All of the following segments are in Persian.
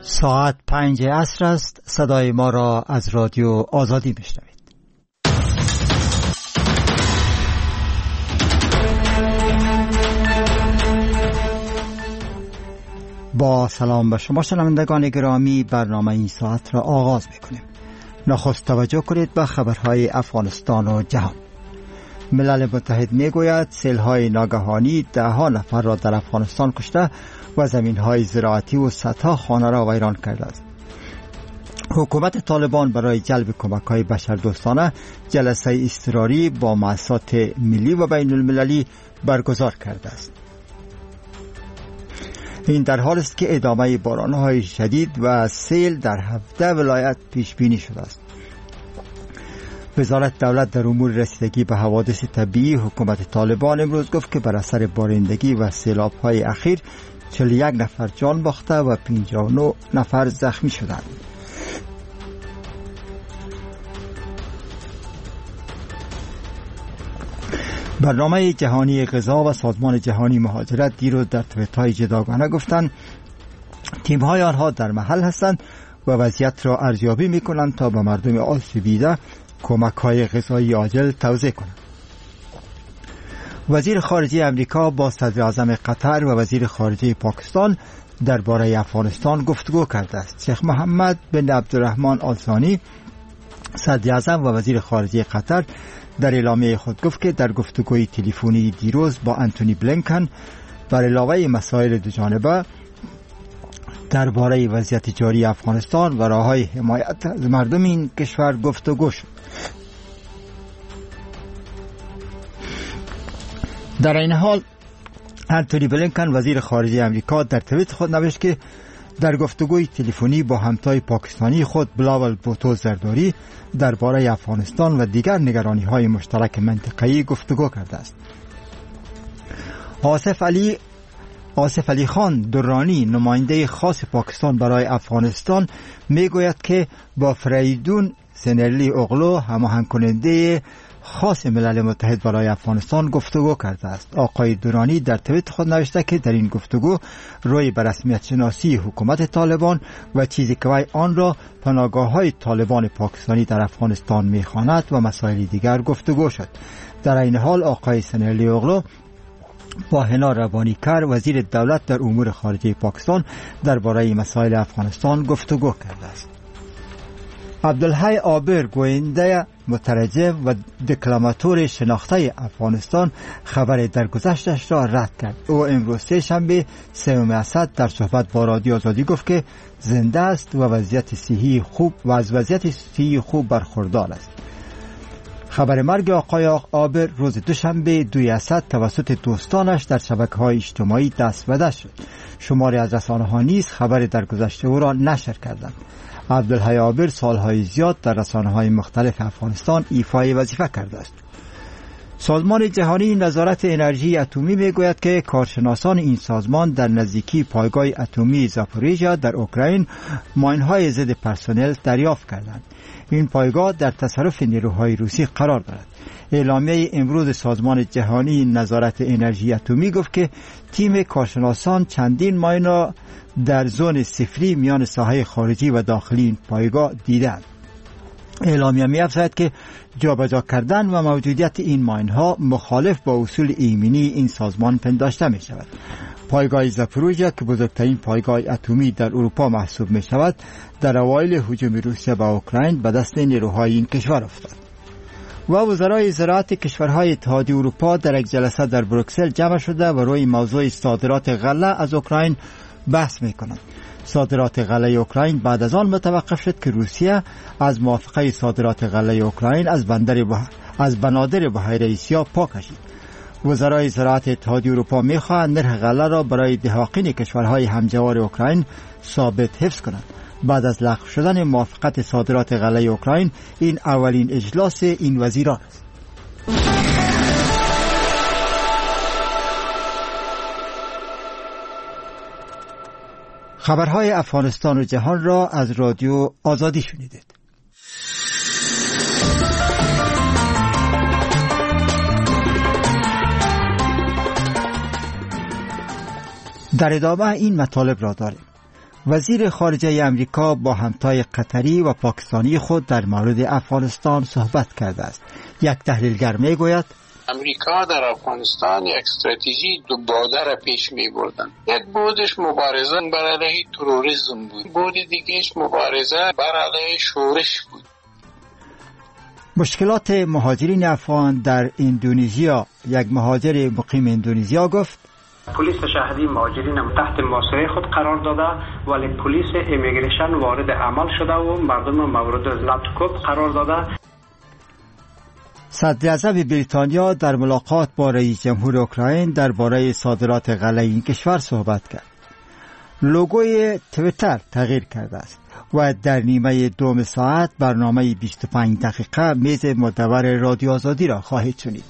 ساعت 5 عصر است. صدای ما را از رادیو آزادی میشنوید. با سلام به شما شنوندگان گرامی، برنامه این ساعت را آغاز میکنیم. نخست توجه کنید به خبرهای افغانستان و جهان. ملل متحد میگوید سیل‌های ناگهانی 10 نفر را در افغانستان کشته و زمین‌های زراعتی و صدها خانه را ویران کرده است. حکومت طالبان برای جلب کمک‌های بشردوستانه جلسه اضطراری با مؤسسات ملی و بین المللی برگزار کرده است. این در حالی است که ادامه باران‌های شدید و سیل در 17 ولایت پیش بینی شده است. وزارت دولت در امور رسیدگی به حوادث طبیعی حکومت طالبان امروز گفت که بر اثر بارندگی و سیلاب‌های اخیر 41 نفر جان باخته و 59 نفر زخمی شدند. برنامه جهانی غذا و سازمان جهانی مهاجرت دیروز در توییت‌های جداگانه گفتند تیم‌های آنها در محل هستند و وضعیت را ارزیابی می‌کنند تا به مردم آسیب دیده کمک‌های غذایی عاجل توزیع کنند. وزیر خارجه امریکا با صدر اعظم قطر و وزیر خارجه پاکستان درباره افغانستان گفتگو کرده است. شیخ محمد بن عبدالرحمن آل ثانی صدر اعظم و وزیر خارجه قطر در اعلامیه خود گفت که در گفتگوی تلفنی دیروز با انتونی بلینکن بر علاوه مسائل دوجانبه درباره وضعیت جاری افغانستان و راه‌های حمایت از مردم این کشور گفتگو شد. در این حال انتونی بلینکن وزیر خارجه امریکا در توییت خود نوشت که در گفتگوی تلفنی با همتای پاکستانی خود بلاول بوتو زرداری درباره افغانستان و دیگر نگرانی‌های مشترک منطقه‌ای گفتگو کرده است. آصف علی خان درانی نماینده خاص پاکستان برای افغانستان میگوید که با فریدون سنرلی اغلو هماهنگ کننده خاص ملل متحد برای افغانستان گفتگو کرده است. آقای درانی در توییت خود نوشته که در این گفتگو روی به رسمیت شناسی حکومت طالبان و چیزی که آن را پناهگاه‌های طالبان پاکستانی در افغانستان می‌خواند و مسائل دیگر گفتگو شد. در این حال آقای سنرلی اغلو با هنا ربانیکر وزیر دولت در امور خارجه پاکستان درباره مسائل افغانستان گفتگو کرده است. عبدالحی عابر گوینده مترجم و دکلماتور شناخته افغانستان خبر درگذشتش را رد کرد. او امروز سه‌شنبه 3 اسد در صحبت با رادیو آزادی گفت که زنده است و از وضعیت صحی خوب برخوردار است. خبر مرگ آقای عابر روز دوشنبه 2 اسد توسط دوستانش در شبکه‌های اجتماعی دست به دست شد. شماری از رسانه‌ها نیز خبر درگذشت او را نشر کردند. عبدالحی عابر سالهای زیاد در رسانه‌های مختلف افغانستان ایفای وظیفه کرده است. سازمان جهانی نظارت انرژی اتمی میگوید که کارشناسان این سازمان در نزدیکی پایگاه اتمی زاپوریژیا در اوکراین ماین‌های ضد پرسنل دریافت کردند. این پایگاه در تصرف نیروهای روسی قرار دارد. اعلامیه امروز سازمان جهانی نظارت انرژی اتمی گفت که تیم کارشناسان چندین ماین را در زون صفری میان ساحه خارجی و داخلی این پایگاه دیدند. اعلامیه می‌افزاید که جابجا کردن و موجودیت این ماین‌ها مخالف با اصول ایمنی این سازمان پنداشته می‌شود. پایگاه زاپوریژیا که بزرگترین پایگاه اتمی در اروپا محسوب می‌شود، در اوایل هجوم روسیه به اوکراین به دست نیروهای این کشور افتاد. و وزرای زراعت کشورهای اتحادیه اروپا در یک جلسه در بروکسل جمع شده و روی موضوع صادرات غله از اوکراین بحث می‌کنند. صادرات غله اوکراین بعد از آن متوقف شد که روسیه از موافقه صادرات غله اوکراین از بنادر بحیره آسیا پا کشید. وزرای زراعت اتحادیه اروپا می‌خواهند نرخ غله را برای دهقان کشورهای همجوار اوکراین ثابت حفظ کنند. بعد از لغو شدن موافقت صادرات غله اوکراین، این اولین اجلاس این وزیران است. خبرهای افغانستان و جهان را از رادیو آزادی شنیدید. در ادامه این مطالب را داریم. وزیر خارجه امریکا با همتای قطری و پاکستانی خود در مورد افغانستان صحبت کرده است. یک تحلیلگر می گوید امریکا در افغانستان یک استراتژی دو بعده را پیش می بردن. یک بودش مبارزه بر علیه تروریسم بود، بود دیگهش مبارزه بر علیه شورش بود. مشکلات مهاجرین افغان در اندونزیا. یک مهاجر مقیم اندونزیا گفت پلیس شهری مهاجرین تحت محاصره خود قرار داده، ولی پلیس امیگریشن وارد عمل شده و مردم مورد لطکوب قرار داده. صدر اعظم بریتانیا در ملاقات با رئیس جمهور اوکراین درباره صادرات غله این کشور صحبت کرد. لوگوی تویتر تغییر کرده است و در نیمه دوم ساعت برنامه 25 دقیقه میز مدور رادیو آزادی را خواهید شنید.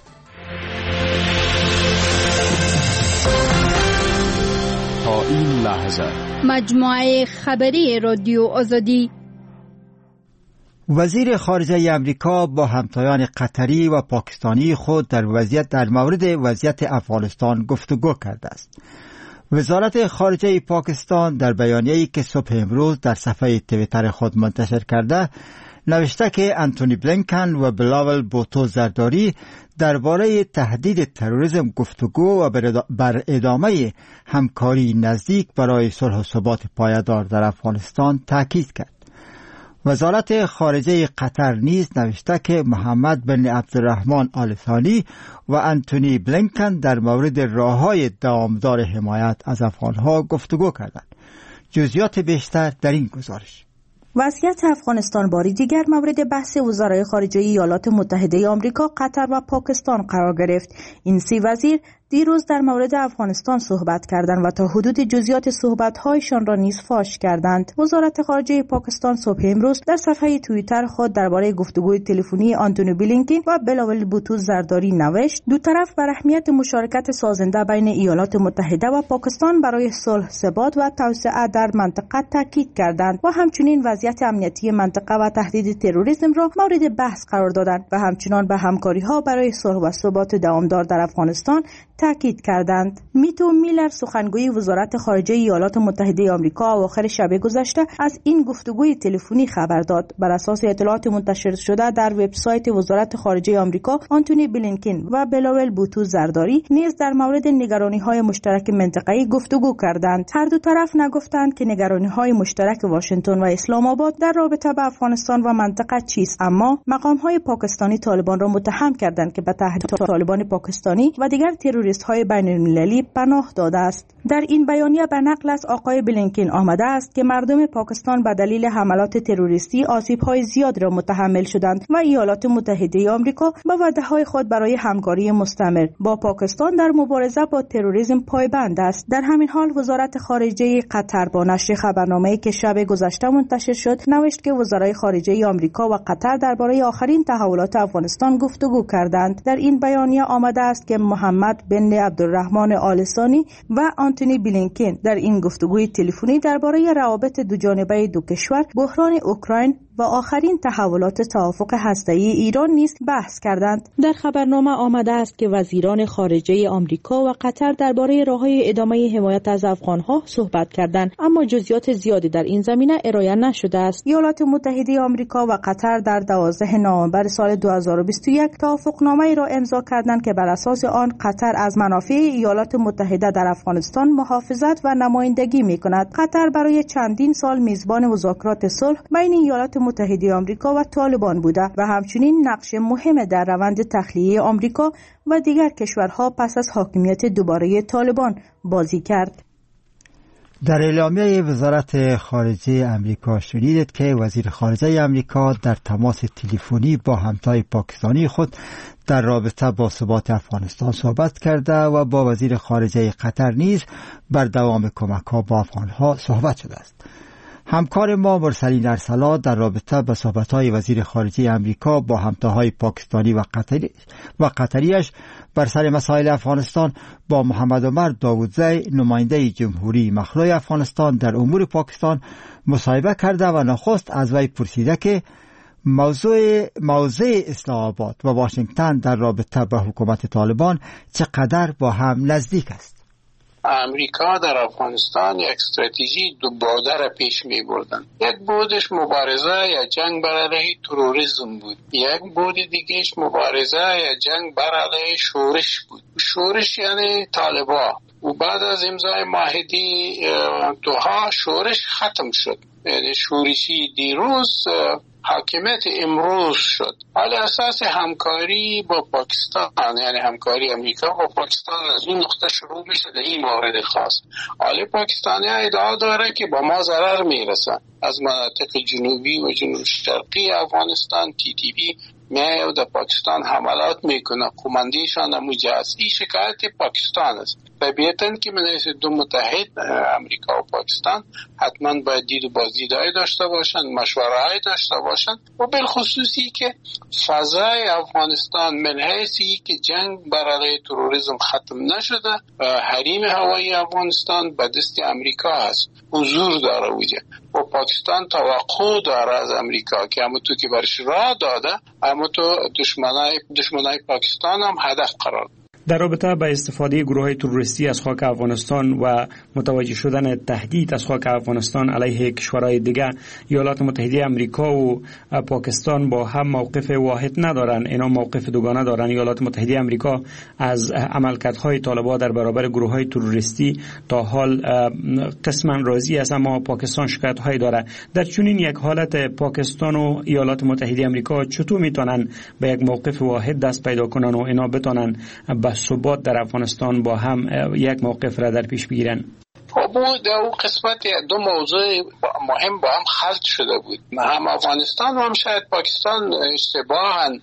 تا این لحظه مجموعه خبری رادیو آزادی. وزیر خارجه امریکا با همتایان قطری و پاکستانی خود در مورد وضعیت افغانستان گفتگو کرده است. وزارت خارجه پاکستان در بیانیه‌ای که صبح امروز در صفحه توییتر خود منتشر کرده نوشته که انتونی بلینکن و بلاول بوتو زرداری درباره تهدید تروریسم گفتگو و بر ادامه همکاری نزدیک برای صلح و ثبات پایدار در افغانستان تاکید کرد. وزارت خارجه قطر نیز نوشته که محمد بن عبدالرحمن آل ثانی و انتونی بلینکن در مورد راه‌های دوامدار حمایت از افغان‌ها گفتگو کردند. جزئیات بیشتر در این گزارش. وضعیت افغانستان باری دیگر مورد بحث وزرای خارجه ایالات متحده آمریکا، قطر و پاکستان قرار گرفت. این سه وزیر دیروز در مورد افغانستان صحبت کردند و تا حدود جزئیات صحبت‌هایشان را نیز فاش کردند. وزارت خارجه پاکستان صبح امروز در صفحه توییتر خود درباره گفتگوی تلفنی آنتونی بلینکن و بلاول بوتو زرداری نوشت: دو طرف بر اهمیت مشارکت سازنده بین ایالات متحده و پاکستان برای صلح، ثبات و توسعه در منطقه تاکید کردند و همچنین وضعیت امنیتی منطقه و تهدید تروریسم را مورد بحث قرار دادند و همچنین به همکاری‌ها برای صلح و ثبات دوامدار در افغانستان تاکید کردند. میتو میلر، سخنگوی وزارت خارجه ایالات متحده آمریکا، اواخر شب گذشته از این گفتگوی تلفنی خبر داد. بر اساس اطلاعات منتشر شده در وبسایت وزارت خارجه آمریکا، آنتونی بلینکن و بلاول بوتو زرداری نیز در مورد نگرانی‌های مشترک منطقه‌ای گفتگو کردند. هر دو طرف نگفتند که نگرانی‌های مشترک واشنگتن و اسلام آباد در رابطه با افغانستان و منطقه چیست، اما مقام‌های پاکستانی طالبان را متهم کردند که به تهدید طالبان پاکستانی و دیگر تروریست‌های بین‌المللی پناه داده است. در این بیانیه به نقل از آقای بلینکن آمده است که مردم پاکستان به دلیل حملات تروریستی آسیب‌های زیاد را متحمل شدند و ایالات متحده آمریکا به وعده‌های خود برای همکاری مستمر با پاکستان در مبارزه با تروریسم پایبند است. در همین حال وزارت خارجه قطر با نشر خبرنامه‌ای که شب گذشته منتشر شد نوشت که وزرای خارجه آمریکا و قطر درباره آخرین تحولات افغانستان گفتگو کردند. در این بیانیه آمده است که محمد بن عبدالرحمن آل ثانی و آنتونی بلینکن در این گفتگوی تلفنی درباره روابط دوجانبه دو کشور، بحران اوکراین و آخرین تحولات توافق هسته‌ای ایران نیز بحث کردند. در خبرنامه آمده است که وزیران خارجه آمریکا و قطر درباره راه‌های ادامه حمایت از افغان‌ها صحبت کردند، اما جزئیات زیادی در این زمینه ارائه نشده است. ایالات متحده آمریکا و قطر در 12 نوامبر سال 2021 توافقنامه‌ای را امضا کردند که بر اساس آن قطر از منافع ایالات متحده در افغانستان محافظت و نمایندگی می‌کند. قطر برای چندین سال میزبان مذاکرات صلح بین ایالات متحده آمریکا و طالبان بوده و همچنین نقش مهم در روند تخلیه آمریکا و دیگر کشورها پس از حاکمیت دوباره طالبان بازی کرد. در اعلامیه وزارت خارجه امریکا شنیدید که وزیر خارجه امریکا در تماس تلفنی با همتای پاکستانی خود در رابطه با ثبات افغانستان صحبت کرده و با وزیر خارجه قطر نیز بر دوام کمک‌ها با افغان‌ها صحبت شده است. همکار ما مرسلین ارسلا در رابطه با صحبت‌های وزیر خارجه امریکا با همتاهای پاکستانی و قطریش بر سر مسائل افغانستان با محمد عمر داودزی، نماینده جمهوری مخلوع افغانستان در امور پاکستان مصاحبه کرده و نخست از وی پرسیده که موضع اسلام آباد و واشنگتن در رابطه با حکومت طالبان چقدر با هم نزدیک است. امریکا در افغانستان یک استراتژی دو بعده را پیش می بردن. یک بودش مبارزه یا جنگ بر علیه تروریسم بود، یک بود دیگهش مبارزه یا جنگ بر علیه شورش بود. شورش یعنی طالبان. و بعد از امضای معاهده دوحه شورش ختم شد، یعنی شورشی دیروز حاکمیت امروز شد. حالا اساس همکاری با پاکستان، یعنی همکاری امریکا با پاکستان از این نقطه شروع میشه در این مورد خاص. حالا پاکستانی ادعا داره که با ما ضرر میرسه از مناطق جنوبی و جنوب شرقی افغانستان. TTP میایه و در پاکستان حملات میکنه، قماندیشان مجاز. این شکایت پاکستان است. طبیعتاً که من دو متحد امریکا و پاکستان حتما باید دید و بازدیدهای داشته باشند، مشوره‌های داشته باشند و بالخصوصی که فضای افغانستان من حیثی که جنگ بر علیه تروریسم ختم نشده، حریم هوایی افغانستان به دست امریکا هست، حضور داره وجه و پاکستان توقع داره از امریکا که همون تو که برش راه داده همون تو دشمنای پاکستان هم هدف قرار ده. در رابطه با استفاده گروه‌های تروریستی از خاک افغانستان و متوجه شدن تهدید از خاک افغانستان علیه کشورهای دیگه، ایالات متحده آمریکا و پاکستان با هم موقف واحد ندارن، اینا موقف دوگانه دارن. ایالات متحده آمریکا از عملکردهای طالبان در برابر گروه‌های تروریستی تا حال قسما راضی است، اما پاکستان شکایت‌های داره. در چنین یک حالت پاکستان و ایالات متحده آمریکا چطور میتونن به یک موقف واحد دست پیدا کنن و اینا بتونن با ثبات در افغانستان با هم یک موقف را در پیش بگیرن؟ بود او قسمت دو موضوع مهم با هم خلط شده بود. هم افغانستان و هم شاید پاکستان اشتباهن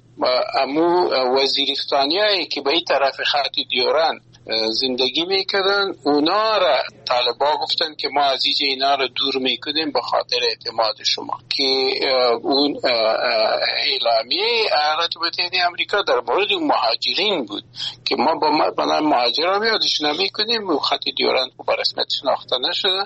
امو وزیرستانیایی که به این طرف خط دیورن زندگی میکردن، اونا را طالبان گفتن که ما از اینا را دور میکنیم به خاطر اعتماد شما، که اون اعلامیه ایالات متحده آمریکا در مورد مهاجرین بود که ما با مهاجران یادش نمیکنیم و خط دیورن به رسمیت شناخته نشده.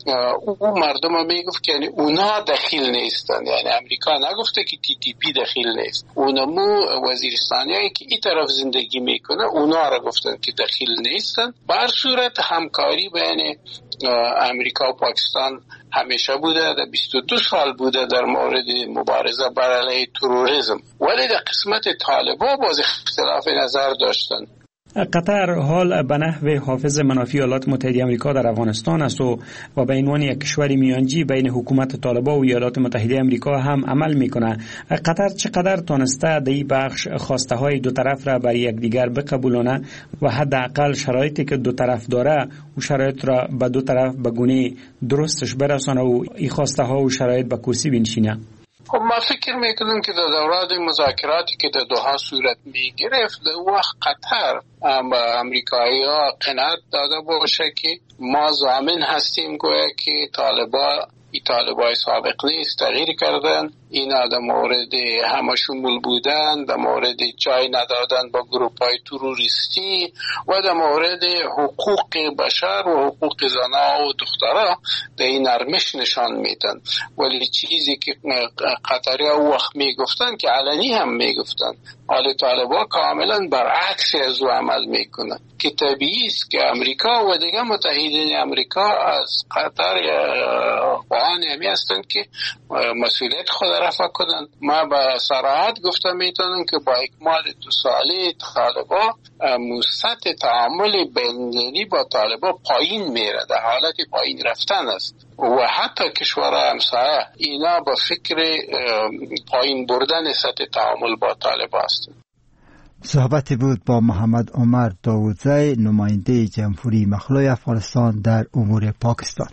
او مردم هم میگفت که یعنی اونا دخیل نیستن، یعنی امریکا نگفته که TTP دخیل نیست. اونمو وزیرستانیایی که این طرف زندگی میکنه اونا را گفتن که دخیل نیستن. بر صورت همکاری بین امریکا و پاکستان همیشه بوده، در 22 سال بوده در مورد مبارزه بر علیه تروریسم، ولی در قسمت طالبان باز اختلاف نظر داشتن. قطر حال به نحو حافظ منافع ایالات متحده آمریکا در افغانستان است و به عنوان یک کشور میانجی بین حکومت طالبان و ایالات متحده آمریکا هم عمل میکنه. قطر چقدر تونسته در این بخش خواسته های دو طرف را بر یکدیگر بقبولانه و حداقل شرایطی که دو طرف داره و شرایط را به دو طرف به گونه درستش برسانه و این خواسته ها و شرایط به کرسی بنشینه؟ خب ما فکر میکنم که در دوران مذاکراتی که در دوحه صورت میگرفت در وقت قطر امریکایی ها قناعت داده باشه که ما ضامن هستیم گویا که طالبای سابق نیست، تغییر کردن، اینا در مورد همه شمول بودن، در مورد جای ندادن با گروپ‌های تروریستی و در مورد حقوق بشر و حقوق زنها و دخترها در این نرمش نشان میدن. ولی چیزی که قطری ها وقت میگفتن که علنی هم میگفتن، حال طالبان کاملا برعکس از او عمل میکنن که طبیعی است که امریکا و دیگه متحدین امریکا از قطر همی هستن که مسئولیت خود رفع کنن. ما به صراحت گفتم میتونم که با اکمال 2 ساله طالبان سطح تعامل بین‌المللی با طالبان پایین میره، در حالت پایین رفتن است و حتی کشورهای همسایه اینا با فکر پایین بردن سطح تعامل با طالبان هستند. صحبتی بود با محمد عمر داودزی، نماینده جمهوری مخلوع افغانستان در امور پاکستان.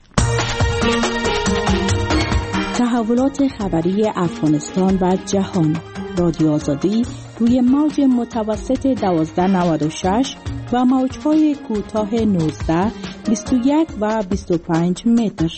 تحولات خبری افغانستان و جهان، رادیو آزادی روی موج متوسط 1296 و موج‌های کوتاه 19، 21 و 25 متر.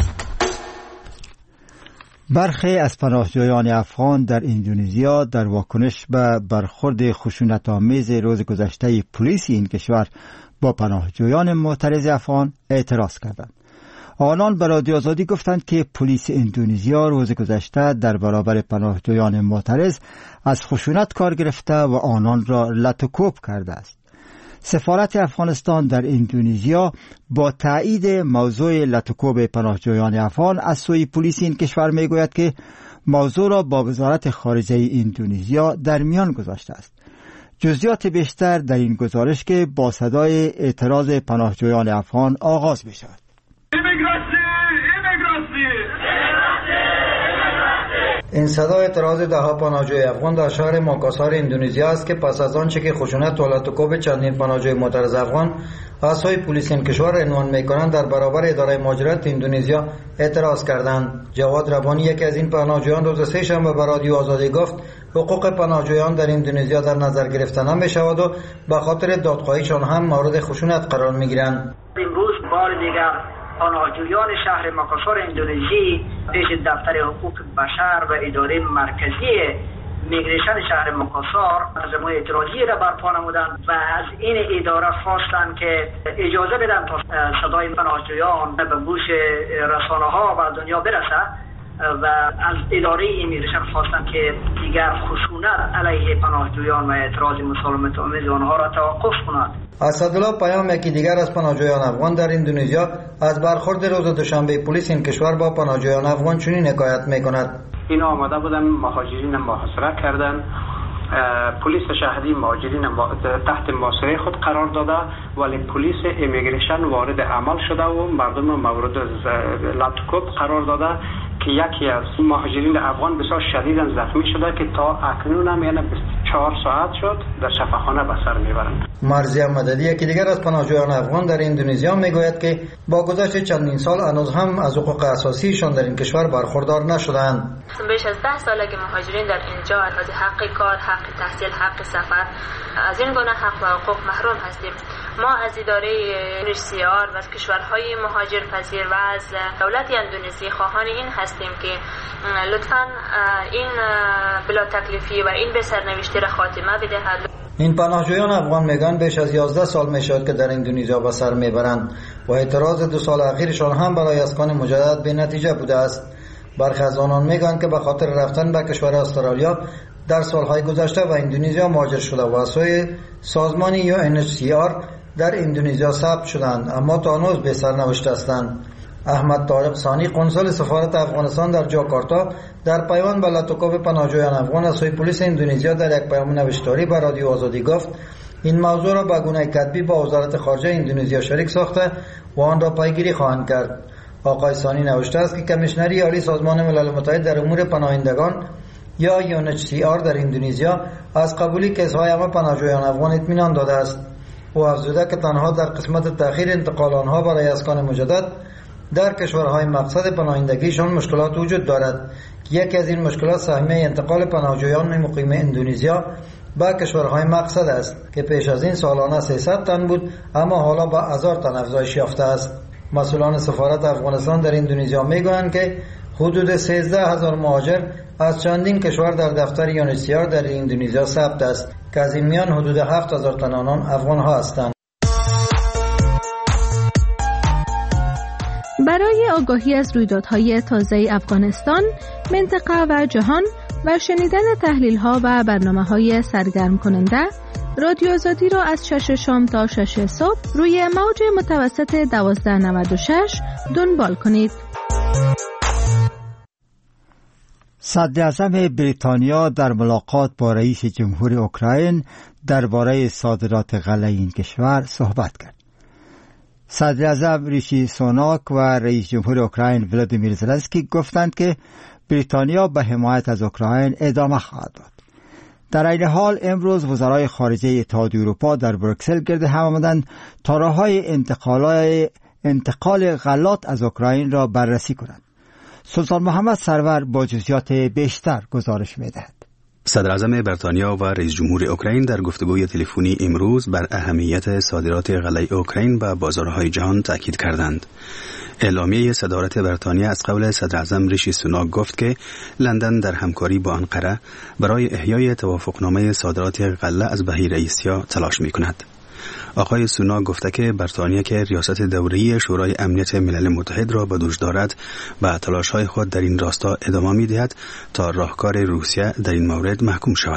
برخی از پناهجویان افغان در اندونزیا در واکنش به برخورد خشونت‌آمیز روز گذشته پلیس این کشور با پناهجویان معترض افغان اعتراض کردند. آنان به رادیو آزادی گفتند که پلیس اندونزیا روز گذشته در برابر پناهجویان معترض از خشونت کار گرفته و آنان را لطوکوب کرده است. سفارت افغانستان در اندونزیا با تایید موضوع لطکوب پناهجویان افغان از سوی پلیس این کشور میگوید که موضوع را با وزارت خارجه اندونزیا در میان گذاشته است. جزئیات بیشتر در این گزارش که با صدای اعتراض پناهجویان افغان آغاز بشود. این صدای اعتراض دهها پناهجوی افغان در شهر ماکاسار اندونزیا است که پس از آنچه که خشونت و لطکوب چندین پناهجوی معترض افغان از سوی پلیس این کشور عنوان می‌کنند در برابر اداره مهاجرت اندونزیا اعتراض کردند. جواد ربانی یکی از این پناهجویان روز سه‌شنبه به رادیو آزادی گفت حقوق پناهجویان در اندونزیا در نظر گرفته نمی‌شود و به خاطر دادخواهیشان هم مورد خشونت قرار می‌گیرند. امروز بار دیگر پناهجویان شهر ماکاسار اندونزی پیش دفتر حقوق بشر و اداره مرکزی میگریشن شهر ماکاسار نظم اعتراضی را برپا نمودند و از این اداره خواستند که اجازه بدن تا صدای پناهجویان به گوش رسانه‌ها و دنیا برسه و از اداره ایمیگریشن خواستن که دیگر خشونت علیه پناهجویان و اعتراض مسالمت آمیز آنها را توقف کند. اسدالله پیام یکی دیگر از پناهجویان افغان در اندونزیا از برخورد روز دوشنبه پلیس این کشور با پناهجویان افغان چنین حکایت میکند. اینا آمده بودن مهاجرین محاصره کردن، پلیس شهری مهاجرین تحت محاصره خود قرار داده ولی پلیس ایمیگریشن وارد عمل شده و مردم مورد لطکوب قرار داده که یکی از مهاجرین افغان بسیار شدیداً زخمی شده که تا اکنون هم یعنی 4 ساعت شد در شفاخانه به سر میبرند. مرزی مددی یکی دیگر از پناهجویان افغان در اندونزیا میگوید که با گذشت چندین سال هنوز هم از حقوق اساسیشان در این کشور برخوردار نشدند. بیش از 10 ساله که مهاجرین در اینجا از حق کار، حق تحصیل، حق سفر از این گونه حق و حقوق محروم هستیم. ما از اداره UNHCR و از کشورهای مهاجر پذیر و از دولت اندونزی خواهان این هستیم که لطفاً این بلا تکلیفی و این به سرنوشتی را خاتمه بدهد. این پناهجویان افغان میگن بیش از 11 سال میشد که در اندونزیا به سر میبرند و اعتراض 2 سال اخیرشان هم برای اسکان مجدد به نتیجه بوده است. برخی از آنان میگن که به خاطر رفتن به کشور استرالیا در سالهای گذشته و اندونزیا مهاجر شده و از سوی سازمان UNHCR در اندونزیا ثبت شدند اما تا هنوز به سرنوشت هستند. احمد طارق ثانی قنصل سفارت افغانستان در جاکارتا در پیوند به لطکوب پناهجویان افغان از سوی پلیس اندونزیا در یک پیام نوشتاری به رادیو آزادی گفت این موضوع را به گونه کتبی با وزارت خارجه اندونزیا شریک ساخته و آن را پیگیری خواهند کرد. آقای ثانی نوشته است که کمیشنری عالی سازمان ملل متحد در امور پناهندگان یا UNHCR در اندونزیا از قبولی کیس‌های همه پناهجویان افغان اطمینان داده است. او افزوده که تنها در قسمت تأخیر انتقال آنها برای اسکان مجدد در کشورهای مقصد پناهندگیشان مشکلات وجود دارد که یکی از این مشکلات سهمیه انتقال پناهجویان مقیم اندونزیا به کشورهای مقصد است که پیش از این سالانه 300 تن بود اما حالا به 1000 تن افزایش یافته است. مسئولان سفارت افغانستان در اندونزیا میگویند که حدود 13000 مهاجر از چندین کشور در دفتر UNHCR در اندونزیا ثبت است که از این میان حدود 7000 تن آنان افغان ها هستند. برای آگاهی از رویدادهای تازه افغانستان، منطقه و جهان و شنیدن تحلیل‌ها و برنامه‌های سرگرم کننده، رادیو آزادی را از 6 شام تا 6 صبح روی موج متوسط 1296 دنبال کنید. صدراعظم بریتانیا در ملاقات با رئیس جمهور اوکراین درباره صادرات غله این کشور صحبت کرد. صدراعظم ریشی سوناک و رئیس جمهور اوکراین ولادیمیر زلنسکی گفتند که بریتانیا به حمایت از اوکراین ادامه خواهد داد. در این حال امروز وزرای خارجه اتحادیه اروپا در بروکسل گرد هم آمدند تا راه‌های انتقال غلات از اوکراین را بررسی کنند. سلطان محمد سرور با جزئیات بیشتر گزارش می‌دهد. صدراعظم بریتانیا و رئیس جمهور اوکراین در گفتگوی تلفنی امروز بر اهمیت صادرات غله اوکراین به بازارهای جهان تاکید کردند. اعلامیه صدارت بریتانیا از قول صدراعظم ریشی سوناک گفت که لندن در همکاری با آنقره برای احیای توافقنامه صادرات غله از بحیره آسیا تلاش می‌کند. آقای سوناک گفته که بریتانیا که ریاست دوره‌ای شورای امنیت ملل متحد را به دوش دارد و تلاش‌های خود در این راستا ادامه می‌دهد تا راهکار روسیه در این مورد محکوم شود.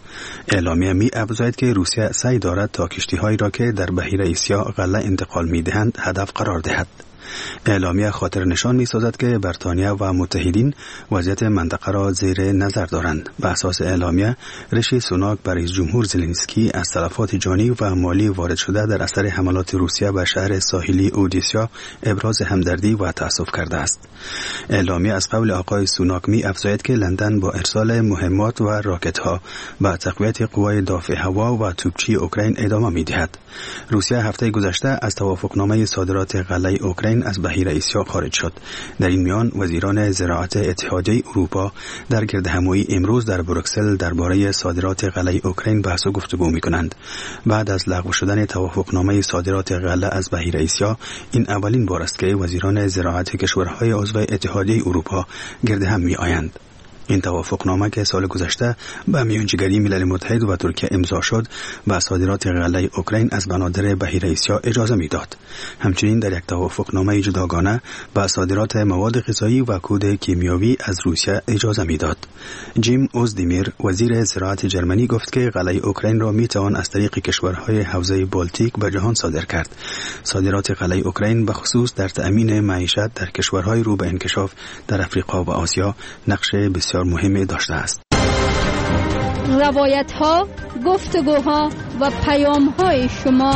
اعلامیه می افزاید که روسیه سعی دارد تا کشتی‌هایی را که در بحیره آسیا غله انتقال می‌دهند هدف قرار دهد. اعلامیه خاطر نشان می سازد که بریتانیا و متحدین وضعیت منطقه را زیر نظر دارند. به اساس اعلامیه، ریشی سوناک بر رئیس جمهور زلنسکی از تلفات جانی و مالی وارد شده در اثر حملات روسیه به شهر ساحلی اودیسا ابراز همدردی و تأسف کرده است. اعلامیه از قول آقای سوناک می افزاید که لندن با ارسال مهمات و راکت‌ها به تقویت قوای دافع هوا و توپچی اوکراین ادامه می دهد. روسیه هفته گذشته از توافقنامه صادرات غله اوکراین از بحیره آسیا خارج شد. در این میان وزیران زراعت اتحادیه اروپا در گردهمایی امروز در بروکسل درباره صادرات غله اوکراین بحث و گفتگو می‌کنند. بعد از لغو شدن توافقنامه صادرات غله از بحیره آسیا، این اولین بار است که وزیران زراعت کشورهای عضو اتحادیه اروپا گردهم می‌آیند. این توافقنامه که سال گذشته به میانجیگری ملل متحد و ترکیه امضا شد و صادرات غله اوکراین از بنادر بحیره آسیا اجازه میداد. همچنین در یک توافقنامه جداگانه به صادرات مواد غذایی و کود کیمیاوی از روسیه اجازه میداد. جیم اوزدیمیر وزیر زراعت جرمنی گفت که غله اوکراین را میتوان از طریق کشورهای حوزه بالتیک به جهان صادر کرد. صادرات غله اوکراین به خصوص در تأمین معیشت در کشورهای رو به انکشاف در افریقا و آسیا نقش بسیار مهمی داشته است. روایت ها، گفتگوها و پیام های شما.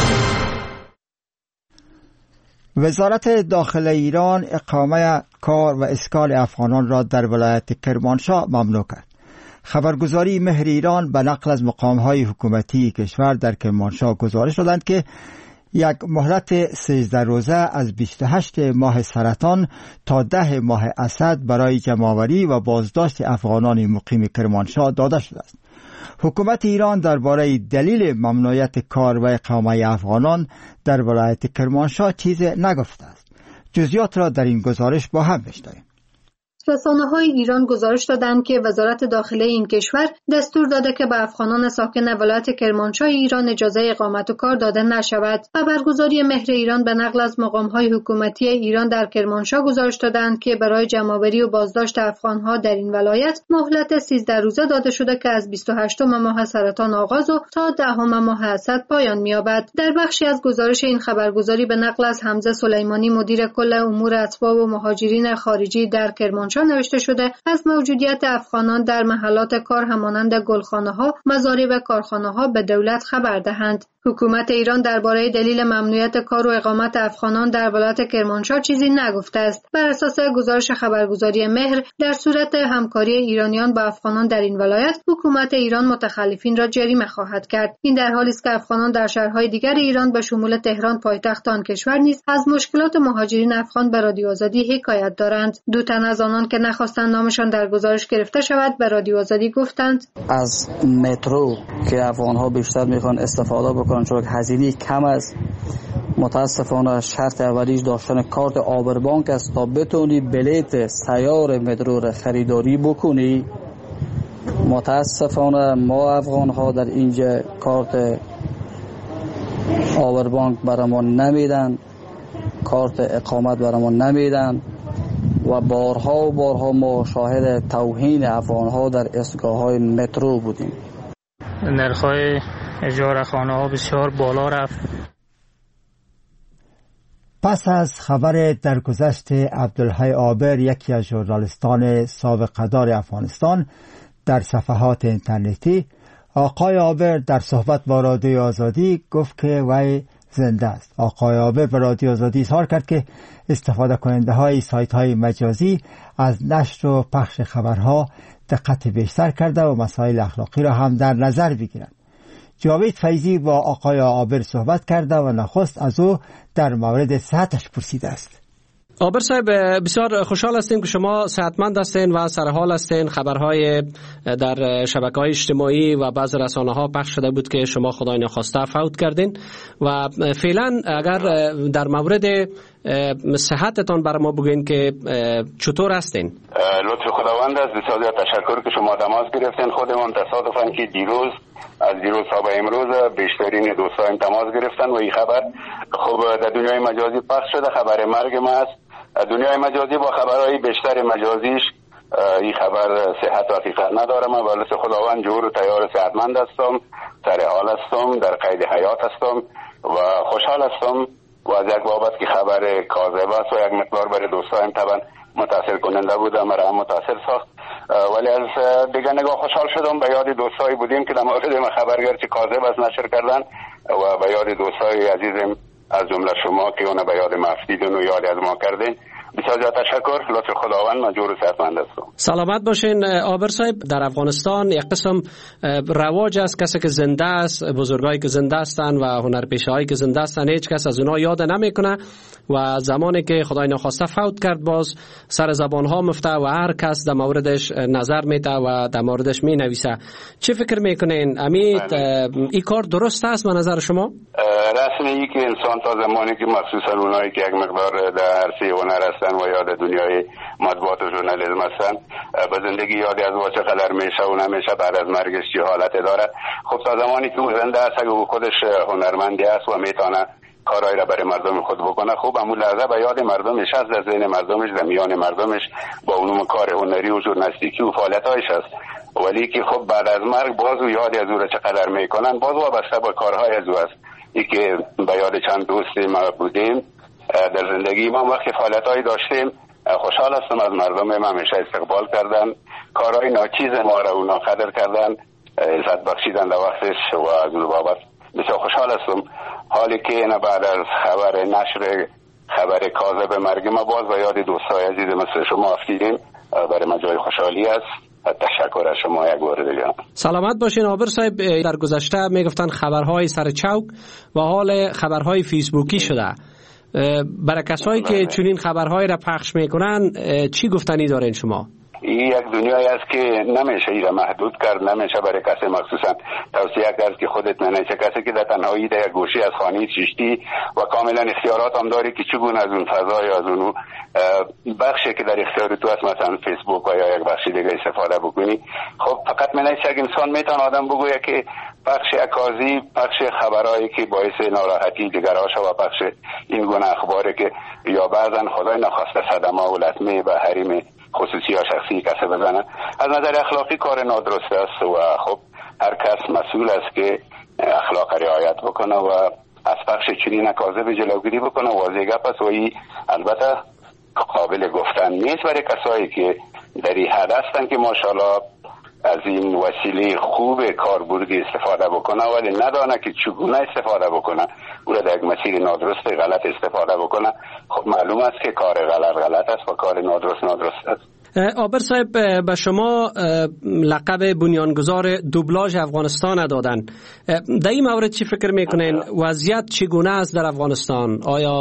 وزارت داخل ایران اقامه کار و اسکان افغانان را در ولایت کرمانشاه ممنوع کرد. خبرگزاری مهر ایران به نقل از مقام‌های حکومتی کشور در کرمانشاه گزارش دادند که یک مهلت 13 روزه از 28 ماه سرطان تا 10 ماه اسد برای جمع‌آوری و بازداشت افغانان مقیم کرمانشاه داده شده است. حکومت ایران درباره دلیل ممنوعیت کار و اقامه افغانان در ولایت کرمانشاه چیز نگفته است. جزئیات را در این گزارش با هم بشنویم. رسانه‌های ایران گزارش دادند که وزارت داخله این کشور دستور داده که به افغانان ساکن ولایت کرمانشاه ایران اجازه اقامت و کار داده نشود. خبرگزاری مهر ایران به نقل از مقام‌های حکومتی ایران در کرمانشاه گزارش دادند که برای جمع‌آوری و بازداشت افغان‌ها در این ولایت مهلت 13 روزه داده شده که از 28 ماه سرطان آغاز و تا 10 ماه اسد پایان می‌یابد. در بخشی از گزارش این خبرگزاری به نقل از حمزه سلیمانی مدیر کل امور اتباع و مهاجرین خارجی در کرمانشاه نوشته شده از موجودیت افغانان در محلات کار همانند گلخانه‌ها، مزارع و کارخانه‌ها به دولت خبر دهند. حکومت ایران درباره دلیل ممنوعیت کار و اقامت افغانان در ولایت کرمانشاه چیزی نگفته است. بر اساس گزارش خبرگزاری مهر، در صورت همکاری ایرانیان با افغانان در این ولایت، حکومت ایران متخلفین را جریمه خواهد کرد. این در حالی است که افغانان در شهرهای دیگر ایران به شمول تهران پایتخت آن کشور نیز از مشکلات مهاجرین افغان به رادیو آزادی حکایت دارند. دو تن از آنان که نخواستند نامشان در گزارش گرفته شود به رادیو آزادی گفتند از مترو که افغان‌ها بیشتر میخوان استفاده بکنن چون هزینه کم است. متاسفانه شرط اولیش داشتن کارت آبربانک است تا بتونی بلیت سیار مترو را خریداری بکنی. متاسفانه ما افغان‌ها در اینجا کارت آبربانک برامون نمیدن، کارت اقامت برامون نمیدن و بارها ما شاهد توهین افغان‌ها در ایستگاه‌های مترو بودیم. نرخ‌های اجاره خانه‌ها بسیار بالا رفت. پس از خبر درگذشت عبدالحی عابر، یکی از ژورنالیستان سابقه‌دار افغانستان، در صفحات اینترنتی، آقای عابر در صحبت با رادیو آزادی گفت که وی زنده است. آقای عابر به رادیو آزادی اظهار کرد که استفاده کننده های سایت های مجازی از نشر و پخش خبرها دقت بیشتر کرده و مسائل اخلاقی را هم در نظر بگیرند. جاوید فیضی با آقای عابر صحبت کرده و نخست از او در مورد صحتش پرسیده است. عابر صاحب، بسیار خوشحال هستیم که شما صحتمند هستین و سرحال هستین. خبرهای در شبکه‌های اجتماعی و بعض رسانه‌ها پخش شده بود که شما خدای نخواسته فوت کردین و فعلا اگر در مورد صحتتان برای ما بگین که چطور هستین؟ لطف خداوند است. بسیار تشکر که شما تماس گرفتین. خودمون تصادفاً که دیروز تا به امروز بیشترین دوستان تماس گرفتن و این خبر خب در دنیای مجازی پخش شده. خبر مرگ ما است. دنیای مجازی با خبرهای بیشتر مجازیش این خبر صحت و حقیقت ندارم، ولی خداوند جور و تیار صحتمند هستم، سر حال هستم، در قید حیات هستم و خوشحال هستم و از یک بابت که خبر کاذب است و یک مقدار برای دوستایم طبعا متاثر کننده بود، مرا هم متاثر ساخت، ولی از دیگه نگاه خوشحال شدم. به یاد دوستایی بودیم که در مورد ما خبر گرچه کاذب است نشر کردن و به یاد دوستای عزیزم از جمله شما که اون به یاد ما افتیدن و یاد از ما کردین. بسیار زیاد تشکر. لطف خداوند مجور و صحتمند هستم. سلامت باشین. عابر صاحب، در افغانستان یک قسم رواج است، کسی که زنده است، بزرگایی که زنده هستند و هنرپیشه‌هایی که زنده هستند، هیچ کس از اونها یاد نمیکنه و زمانی که خدای ناخواسته فوت کرد باز سر زبانها مفته و هر کس در موردش نظر میده و در موردش مینویسه. چه فکر میکنین؟ امید این کار درست است به نظر شما؟ رسمی که انسان تا زمانی که مخصوصا اونایی که یک مقدار در عرصه هنر هستن و یاد دنیای مطبوعات و ژورنالیسم هستن به زندگی یادی از واچه قدر میشه و نمیشه بعد از مرگش چه حالت داره. خب تا زمانی که او زنده است اگه او خودش هنرمندی است و میتونه کارایی را برای مردم خود بکنه، خوب همون لحظه به یاد مردمش هست، در ذهن مردمش، در میان مردمش با علوم کار هنری و ژورنالیستیکی و فعالیت‌هایش هست. ولی که خب بعد از مرگ باز او یادی از او را چقدر میکنن باز وابسته به کارهای از او است. ای که به یاد چند دوست ما بودیم در زندگی ما وقتی فعالیت‌هایی داشتیم، خوشحال هستم از مردم ما همیشه استقبال کردن، کارهای ناچیز ما را اونا قدر کردن، عزت بخشیدن در وقتش و از اون بابت بسیار خوشحال هستم. حالی که اینا بعد از خبر نشر خبر کاذب مرگ ما باز به یاد دوستای عزیز مثل شما افتیدیم، برای ما جای خوشحالی است. تشکر از شما یک بار دیگه. سلامت باشین. عابر صاحب، در گذشته میگفتن خبرهای سر چوک و حال خبرهای فیسبوکی شده. برای کسایی که چنین خبرهای را پخش میکنن چی گفتنی دارین شما؟ این یک دنیایی است که نمیشه این را محدود کرد، نمیشه برای کسی مخصوصا توصیه کرد که خودت ننیشه. کسی که در تنهایی در یک گوشه از خانه چشتی و کاملا اختیارات هم داری که چگونه از اون فضای از اون بخشی که در اختیار تو است، مثلا فیسبوک و یا یک بخشی دیگه استفاده بکنی. خب فقط منیشه یک انسان میتونه آدم بگویه که پخش اکاذیب، پخش خبرایی که باعث ناراحتی دیگرها شود، پخش این گونه اخباری که یا بعضا خدای نخواسته صدمه و لطمه به حریم خصوصی یا شخصی کسی بزنن، از نظر اخلاقی کار نادرست است و خب هر کس مسئول است که اخلاق رعایت بکنه و از پخش چنین کاذب جلوگیری بکنه. واضح گپ است و این البته قابل گفتن نیست برای کسایی که در این حد هستن که ماشاءالله از این وسیله خوب کاربردی استفاده بکنه ولی ندانه که چگونه استفاده بکنه، او را در یک مسیر نادرست غلط استفاده بکنه. خب معلوم است که کار غلط است و کار نادرست است. عابر صاحب، به شما لقب بنیانگذار دوبلاژ افغانستان دادن. در این مورد چی فکر میکنین؟ وضعیت چگونه است در افغانستان؟ آیا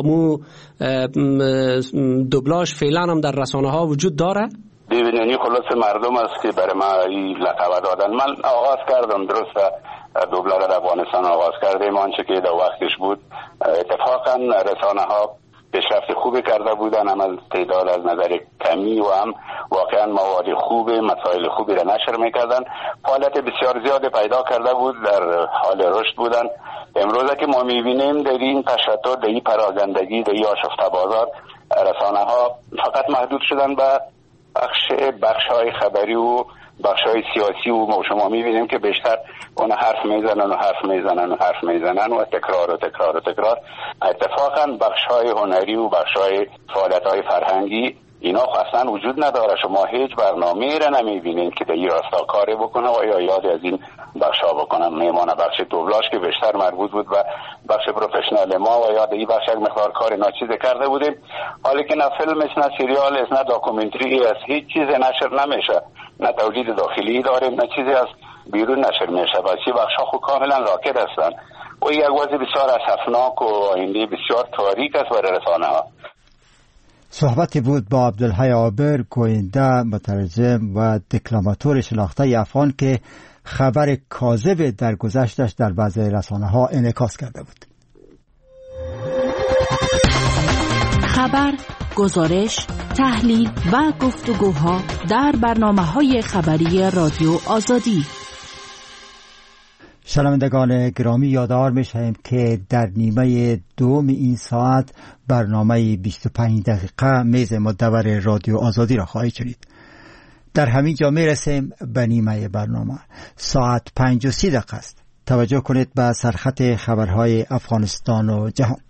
دوبلاژ فعلا هم در رسانه ها وجود داره؟ ببینید خلاص مردم است که برای ما این لقب دادن. من آغاز کردم درسته دوبلاژ در افغانستان آغاز کردیم، آنچه که در وقتش بود اتفاقا رسانه ها پیشرفت خوبی کرده بودن، هم از تعداد از نظر کمی و هم واقعا مواد خوب، مسائل خوبی را نشر میکردن، فعالیت بسیار زیاد پیدا کرده بود، در حال رشد بودن. امروزه که ما میبینیم در این تشتت، در این پراگندگی، در این آشفته بازار، رسانه ها فقط محدود شدن به بخش های خبری و بخش های سیاسی و ما شما میبینیم که بیشتر اون حرف میزنن و تکرار. اتفاقا بخش های هنری و بخش های فعالیت های فرهنگی اینا اصلا وجود نداره. شما هیچ برنامه‌ای را نمیبینید که در این راستا کاری بکنه و یا یاد از این بخش ها بکنن. میمانه بخش دوبلاژ که بیشتر مربوط بود و بخش پروفشنال ما و یاد این بخش یک مقدار کار ناچیز کرده بودیم. حالی که نه فیلم است، نه سریال است، نه داکومنتری است، هیچ چیز نشر نمیشه، نه تولید داخلی داریم، نه چیزی از بیرون نشر میشه. بچه بخش ها خود کاملا راکد هستند و یک وضع بسیار اسفناک و آینده بسیار تاریک است برای رسانه ها. صحبتی بود با عبدالحی عابر، گوینده، مترجم و دکلاماتور شناخته افغان که خبر کاذب در گذشتش در بعضی رسانه ها انعکاس کرده بود. خبر، گزارش، تحلیل و گفتگوها در برنامه‌های خبری رادیو آزادی. شنوندگان گرامی، یادآور می‌شویم که در نیمه دوم این ساعت برنامه 25 دقیقه میز مدور رادیو آزادی را خواهید شنید. در همین جا می رسیم به نیمه برنامه. ساعت 5:30 است. توجه کنید به سرخط خبرهای افغانستان و جهان.